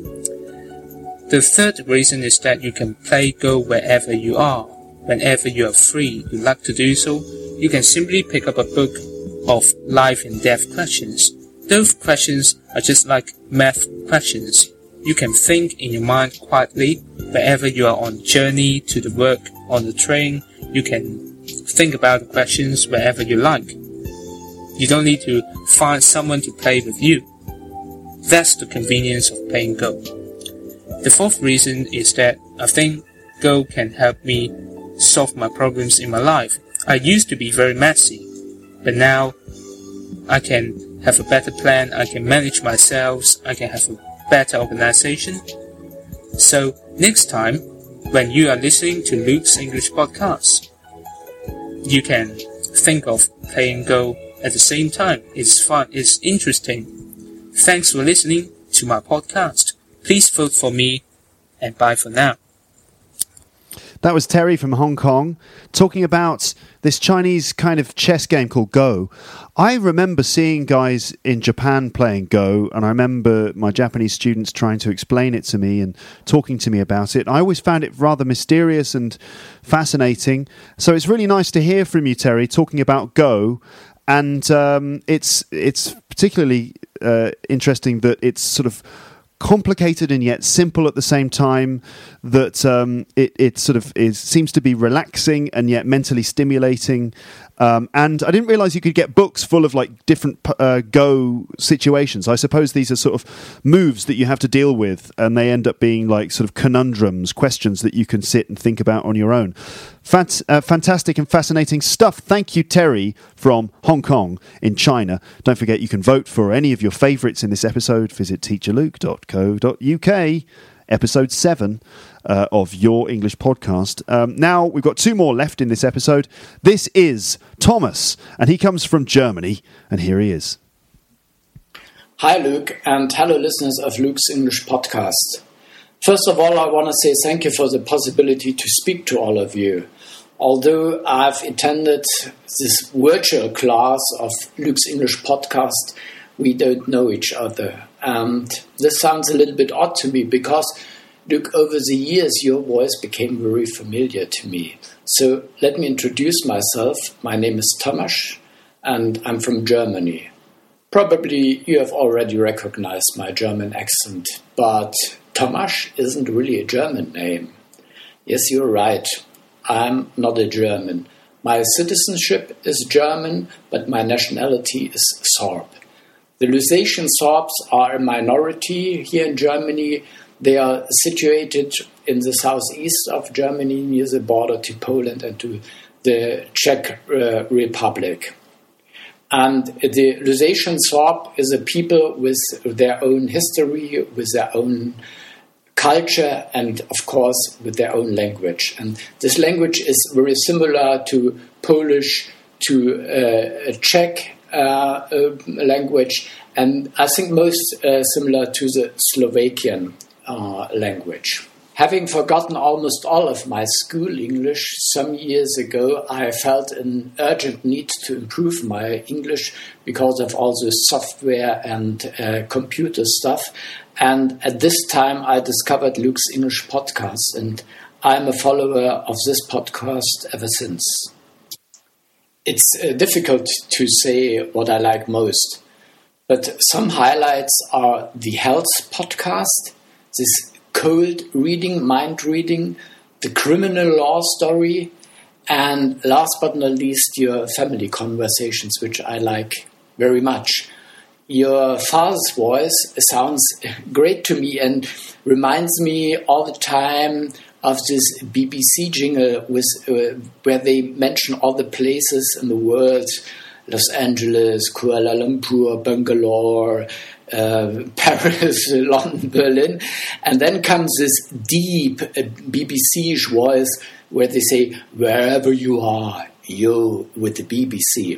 The third reason is that you can play Go wherever you are. Whenever you are free, you like to do so, you can simply pick up a book of life and death questions. Those questions are just like math questions. You can think in your mind quietly wherever you are on journey to the work, on the train. You can think about the questions wherever you like. You don't need to find someone to play with you. That's the convenience of playing Go. The fourth reason is that I think Go can help me solve my problems in my life. I used to be very messy, but now I can have a better plan, I can manage myself, I can have a better organization. So next time, when you are listening to Luke's English podcast, you can think of playing Go at the same time. It's fun, it's interesting. Thanks for listening to my podcast. Please vote for me, and bye for now. That was Terry from Hong Kong talking about this Chinese kind of chess game called Go. I remember seeing guys in Japan playing Go, and I remember my Japanese students trying to explain it to me and talking to me about it. I always found it rather mysterious and fascinating. So it's really nice to hear from you, Terry, talking about Go. And it's particularly interesting that it's sort of complicated and yet simple at the same time, that it sort of seems to be relaxing and yet mentally stimulating. And I didn't realise you could get books full of like different Go situations. I suppose these are sort of moves that you have to deal with, and they end up being like sort of conundrums, questions that you can sit and think about on your own. Fantastic and fascinating stuff. Thank you, Terry, from Hong Kong in China. Don't forget you can vote for any of your favourites in this episode. Visit teacherluke.co.uk. Episode 7 of Your English Podcast. Now, we've got 2 more left in this episode. This is Thomas, and he comes from Germany, and here he is. Hi, Luke, and hello, listeners of Luke's English Podcast. First of all, I want to say thank you for the possibility to speak to all of you. Although I've attended this virtual class of Luke's English Podcast, we don't know each other. And this sounds a little bit odd to me because Luke, over the years, your voice became very familiar to me. So let me introduce myself. My name is Tomasz, and I'm from Germany. Probably you have already recognized my German accent, but Tomasz isn't really a German name. Yes, you're right. I'm not a German. My citizenship is German, but my nationality is Sorb. The Lusatian Sorbs are a minority here in Germany. They are situated in the southeast of Germany, near the border to Poland and to the Czech Republic. And the Lusatian Sorb is a people with their own history, with their own culture, and of course with their own language. And this language is very similar to Polish, to Czech language, and I think most similar to the Slovakian language. Having forgotten almost all of my school English some years ago, I felt an urgent need to improve my English because of all the software and computer stuff. And at this time, I discovered Luke's English podcast, and I'm a follower of this podcast ever since. It's difficult to say what I like most, but some highlights are the health podcast, this cold reading, mind reading, the criminal law story, and last but not least, your family conversations, which I like very much. Your father's voice sounds great to me and reminds me all the time of this BBC jingle where they mention all the places in the world: Los Angeles, Kuala Lumpur, Bangalore, Paris, London, Berlin. And then comes this deep BBC voice where they say, wherever you are, you with the BBC.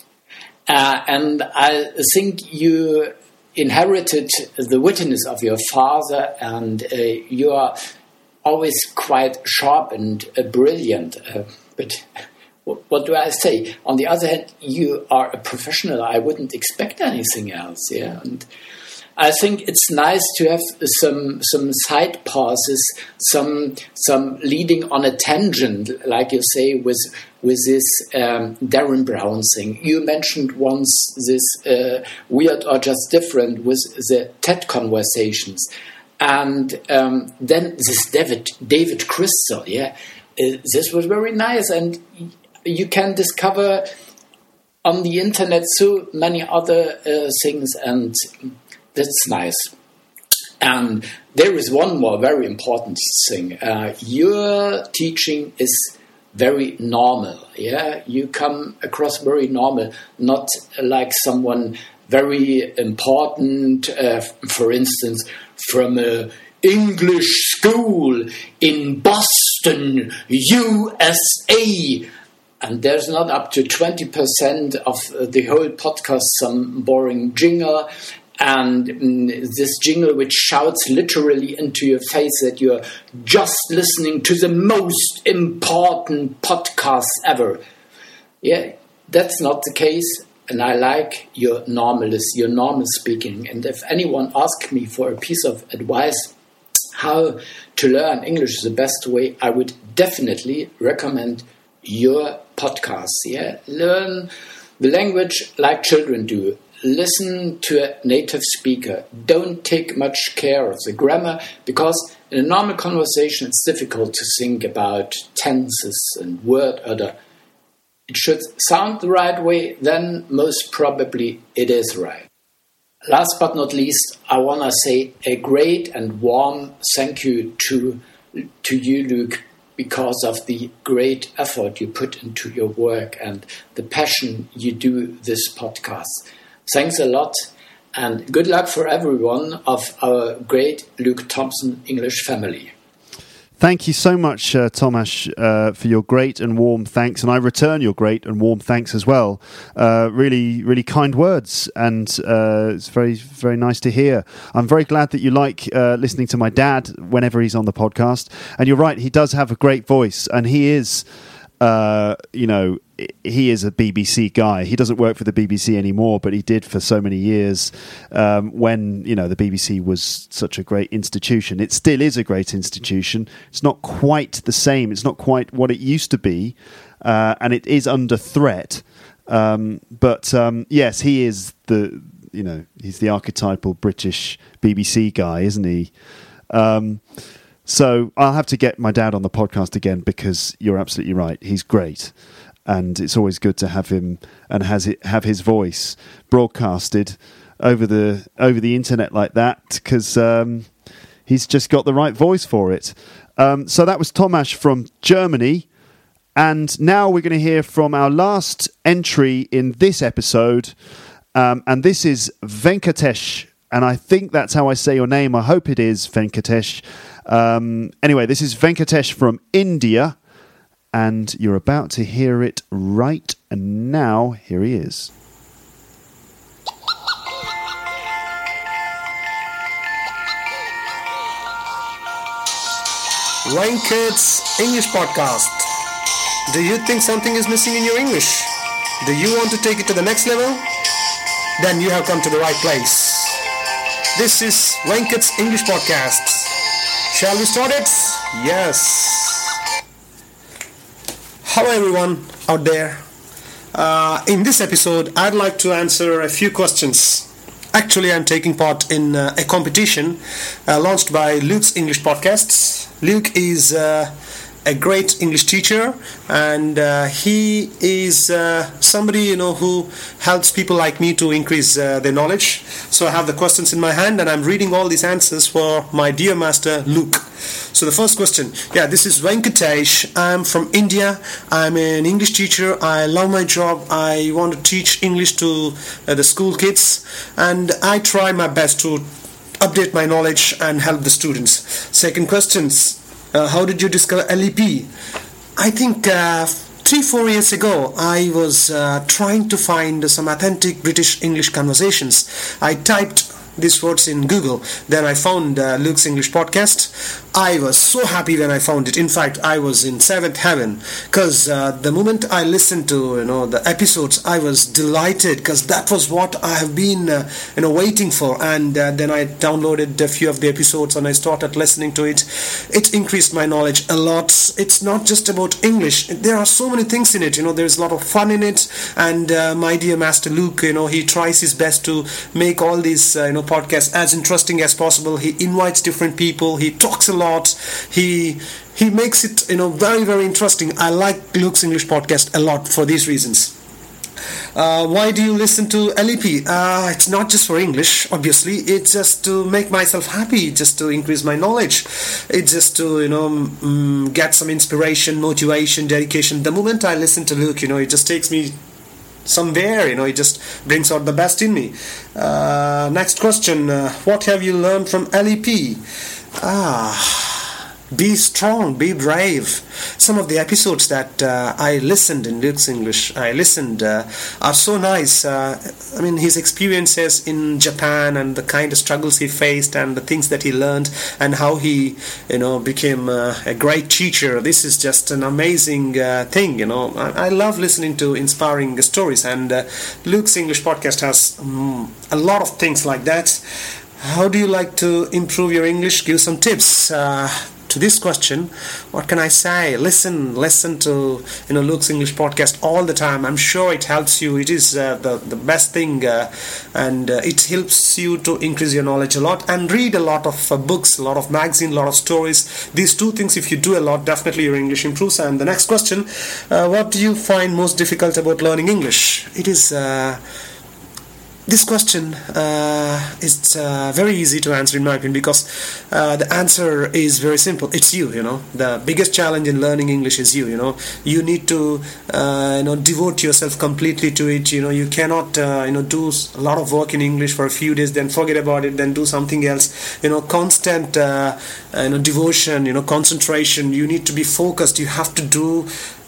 And I think you inherited the wittiness of your father, and you are always quite sharp and brilliant. But what do I say? On the other hand, you are a professional. I wouldn't expect anything else. Yeah, and I think it's nice to have some side passes, some leading on a tangent, like you say, with this Darren Brown thing. You mentioned once this Weird or Just Different with the TED conversations, and then this David Crystal. Yeah, this was very nice, and you can discover on the internet so many other things, and that's nice. And there is one more very important thing. Your teaching is very normal. Yeah, you come across very normal, not like someone very important, for instance, from a English school in Boston, USA. And there's not up to 20% of the whole podcast some boring jingle. And this jingle which shouts literally into your face that you're just listening to the most important podcast ever. Yeah, that's not the case. And I like your normalness, your normal speaking. And if anyone asks me for a piece of advice how to learn English the best way, I would definitely recommend your podcast. Yeah, learn the language like children do. Listen to a native speaker. Don't take much care of the grammar, because in a normal conversation it's difficult to think about tenses and word order. It should sound the right way, then most probably it is right. Last but not least, I want to say a great and warm thank you to you, Luke, because of the great effort you put into your work and the passion you do this podcast. Thanks a lot, and good luck for everyone of our great Luke Thompson English family. Thank you so much, Tomasz, for your great and warm thanks, and I return your great and warm thanks as well. Really, really kind words, and it's very, very nice to hear. I'm very glad that you like listening to my dad whenever he's on the podcast, and you're right, he does have a great voice, and he is he is a BBC guy. He doesn't work for the BBC anymore, but he did for so many years when, the BBC was such a great institution. It still is a great institution. It's not quite the same. It's not quite what it used to be, and it is under threat. But yes, he is he's the archetypal British BBC guy, isn't he? So I'll have to get my dad on the podcast again, because you're absolutely right. He's great. And it's always good to have him and have his voice broadcasted over the internet like that, because he's just got the right voice for it. So that was Tomasz from Germany. And now we're going to hear from our last entry in this episode. And this is Venkatesh. And I think that's how I say your name. I hope it is Venkatesh. Anyway, this is Venkatesh from India, and you're about to hear it right now. Here he is. Venkat's English Podcast. Do you think something is missing in your English? Do you want to take it to the next level? Then you have come to the right place. This is Venkat's English Podcast. Shall we start it? Yes. Hello everyone out there. In this episode, I'd like to answer a few questions. Actually, I'm taking part in a competition launched by Luke's English Podcasts. Luke is a great English teacher, and he is somebody who helps people like me to increase their knowledge. So I have the questions in my hand, and I'm reading all these answers for my dear master Luke. So the first question, this is Venkatesh. I'm from India. I'm an English teacher. I love my job. I want to teach English to the school kids, and I try my best to update my knowledge and help the students. Second questions. How did you discover LEP? I think 3-4 years ago, I was trying to find some authentic British English conversations. I typed these words in Google. Then I found Luke's English Podcast. I was so happy when I found it. In fact, I was in seventh heaven, because the moment I listened to the episodes, I was delighted, because that was what I have been waiting for. And then I downloaded a few of the episodes and I started listening to it. It increased my knowledge a lot. It's not just about English. There are so many things in it. There's a lot of fun in it. And my dear master Luke, he tries his best to make all these podcasts as interesting as possible. He invites different people. He talks a lot. He makes it very, very interesting. I like Luke's English Podcast a lot for these reasons. Why do you listen to LEP? It's not just for English, obviously. It's just to make myself happy, just to increase my knowledge. It's just to get some inspiration, motivation, dedication. The moment I listen to Luke, it just takes me somewhere, it just brings out the best in me. Next question, what have you learned from LEP? Be strong, be brave. Some of the episodes that I listened in Luke's English, are so nice. His experiences in Japan and the kind of struggles he faced and the things that he learned and how he, became a great teacher. This is just an amazing thing, I love listening to inspiring stories, and Luke's English Podcast has a lot of things like that. How do you like to improve your English? Give some tips. To this question, what can I say? Listen to Luke's English Podcast all the time. I'm sure it helps you. It is the best thing, and it helps you to increase your knowledge a lot. And read a lot of books, a lot of magazines, a lot of stories. These two things, if you do a lot, definitely your English improves. And the next question, what do you find most difficult about learning English? It is this question is very easy to answer in my opinion, because the answer is very simple. It's you. The biggest challenge in learning English is you. You need to devote yourself completely to it. You cannot do a lot of work in English for a few days, then forget about it, then do something else. Constant devotion, concentration. You need to be focused. You have to do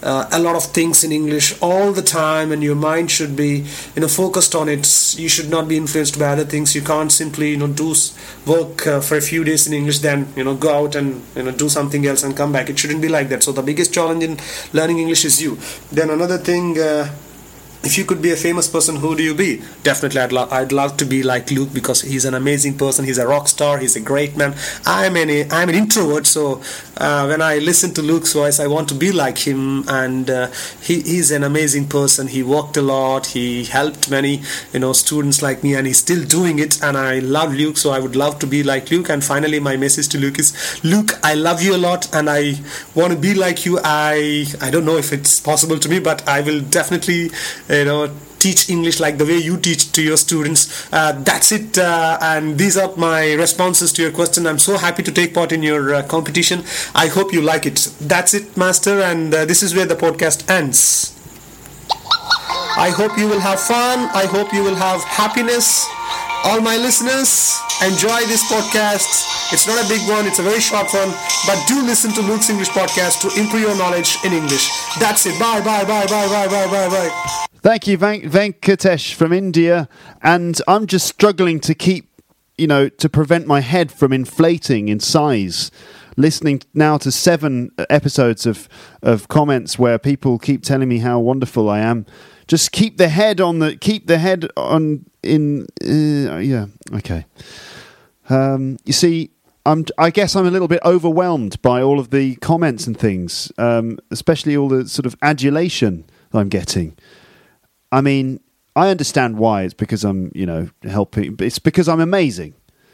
a lot of things in English all the time, and your mind should be focused on it. You should not be influenced by other things. You can't simply do work for a few days in English, then go out and do something else and come back. It shouldn't be like that. So the biggest challenge in learning English is you. Then another thing, if you could be a famous person, who do you be? Definitely, I'd love to be like Luke, because he's an amazing person. He's a rock star. He's a great man. I'm an introvert, so when I listen to Luke's voice, I want to be like him. And he's an amazing person. He worked a lot. He helped many students like me, and he's still doing it. And I love Luke, so I would love to be like Luke. And finally, my message to Luke is, Luke, I love you a lot, and I want to be like you. I don't know if it's possible to me, but I will definitely teach English like the way you teach to your students. That's it, and these are my responses to your question. I'm so happy to take part in your competition. I hope you like it. That's it, Master, and this is where the podcast ends. I hope you will have fun. I hope you will have happiness. All my listeners, enjoy this podcast. It's not a big one, it's a very short one, but do listen to Luke's English podcast to improve your knowledge in English. That's it. Bye, bye, bye, bye, bye, bye, bye, bye. Thank you, Venkatesh from India. And I'm just struggling to keep, to prevent my head from inflating in size. Listening now to 7 episodes of comments where people keep telling me how wonderful I am. Just keep the head on. Yeah, okay. You see, I guess I'm a little bit overwhelmed by all of the comments and things, especially all the sort of adulation I'm getting. I mean, I understand why. It's because I'm, helping. It's because I'm amazing.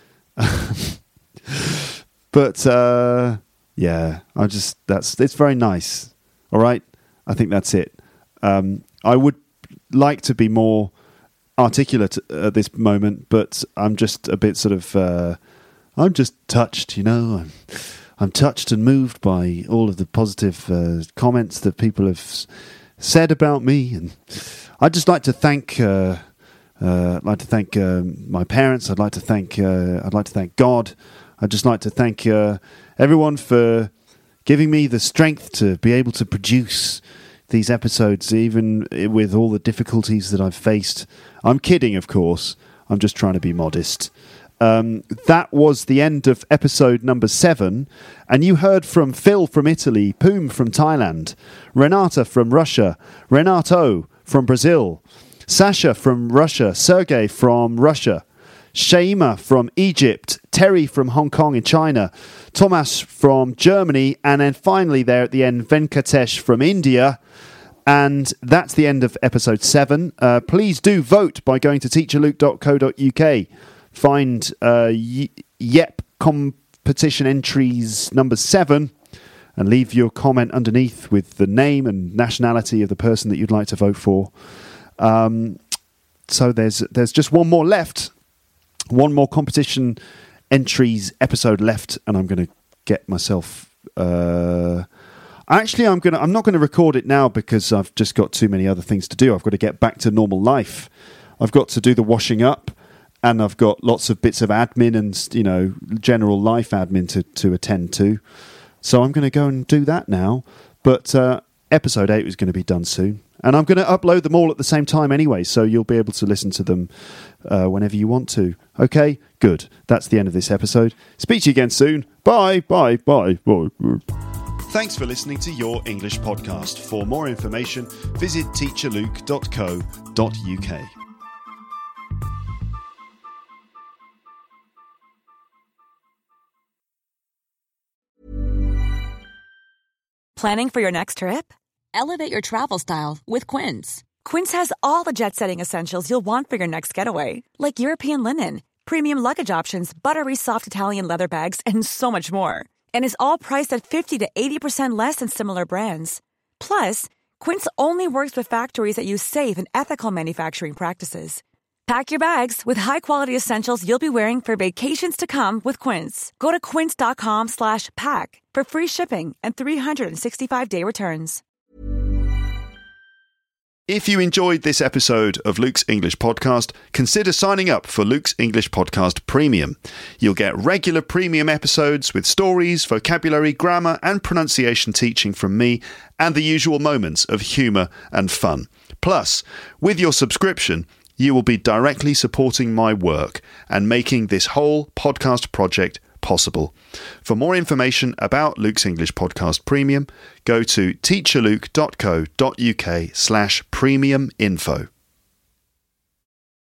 But yeah, it's very nice. All right, I think that's it. I would like to be more articulate at this moment, but I'm just a bit sort of. I'm just touched, I'm touched and moved by all of the positive comments that people have said about me, and I'd just like to thank. My parents. I'd like to thank God. I'd just like to thank everyone for giving me the strength to be able to produce these episodes, even with all the difficulties that I've faced. I'm kidding, of course. I'm just trying to be modest. That was the end of episode number 7, and you heard from Phil from Italy, Poom from Thailand, Renata from Russia, Renato from Brazil, Sasha from Russia, Sergey from Russia, Shaima from Egypt, Terry from Hong Kong in China, Thomas from Germany, and then finally there at the end, Venkatesh from India. And that's the end of episode 7. Please do vote by going to teacherluke.co.uk. Find YEP competition entries number 7 and leave your comment underneath with the name and nationality of the person that you'd like to vote for. So there's just one more left. One more competition entries episode left, and I'm going to get myself... Actually, I'm not going to record it now because I've just got too many other things to do. I've got to get back to normal life. I've got to do the washing up, and I've got lots of bits of admin and, general life admin to attend to. So I'm going to go and do that now. But episode 8 is going to be done soon. And I'm going to upload them all at the same time anyway, so you'll be able to listen to them whenever you want to. Okay? Good. That's the end of this episode. Speak to you again soon. Bye, bye, bye, bye. Thanks for listening to Your English Podcast. For more information, visit teacherluke.co.uk. Planning for your next trip? Elevate your travel style with Quince. Quince has all the jet-setting essentials you'll want for your next getaway, like European linen, premium luggage options, buttery soft Italian leather bags, and so much more. And is all priced at 50 to 80% less than similar brands. Plus, Quince only works with factories that use safe and ethical manufacturing practices. Pack your bags with high-quality essentials you'll be wearing for vacations to come with Quince. Go to quince.com/pack for free shipping and 365-day returns. If you enjoyed this episode of Luke's English Podcast, consider signing up for Luke's English Podcast Premium. You'll get regular premium episodes with stories, vocabulary, grammar and pronunciation teaching from me and the usual moments of humour and fun. Plus, with your subscription, you will be directly supporting my work and making this whole podcast project possible. For more information about Luke's English Podcast Premium, go to teacherluke.co.uk/premium info.